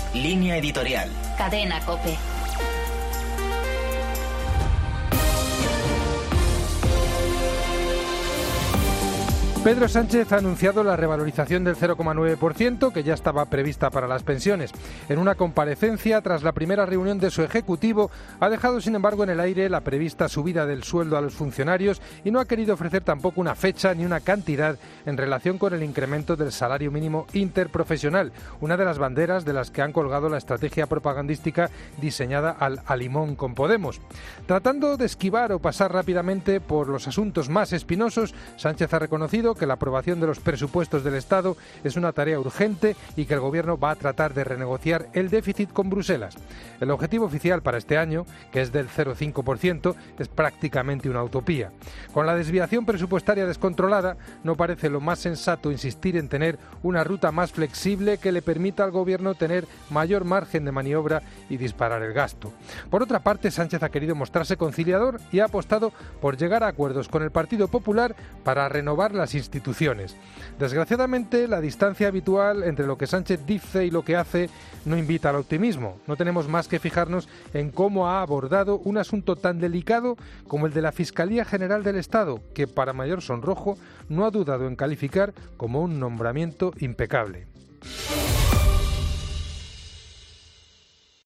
Línea editorial. Cadena COPE. Pedro Sánchez ha anunciado la revalorización del 0,9% que ya estaba prevista para las pensiones. En una comparecencia tras la primera reunión de su ejecutivo, ha dejado sin embargo en el aire la prevista subida del sueldo a los funcionarios y no ha querido ofrecer tampoco una fecha ni una cantidad en relación con el incremento del salario mínimo interprofesional, una de las banderas de las que han colgado la estrategia propagandística diseñada al limón con Podemos. Tratando de esquivar o pasar rápidamente por los asuntos más espinosos, Sánchez ha reconocido que la aprobación de los presupuestos del Estado es una tarea urgente y que el Gobierno va a tratar de renegociar el déficit con Bruselas. El objetivo oficial para este año, que es del 0,5%, es prácticamente una utopía. Con la desviación presupuestaria descontrolada, no parece lo más sensato insistir en tener una ruta más flexible que le permita al Gobierno tener mayor margen de maniobra y disparar el gasto. Por otra parte, Sánchez ha querido mostrarse conciliador y ha apostado por llegar a acuerdos con el Partido Popular para renovar las instituciones. Desgraciadamente, la distancia habitual entre lo que Sánchez dice y lo que hace no invita al optimismo. No tenemos más que fijarnos en cómo ha abordado un asunto tan delicado como el de la Fiscalía General del Estado, que para mayor sonrojo no ha dudado en calificar como un nombramiento impecable.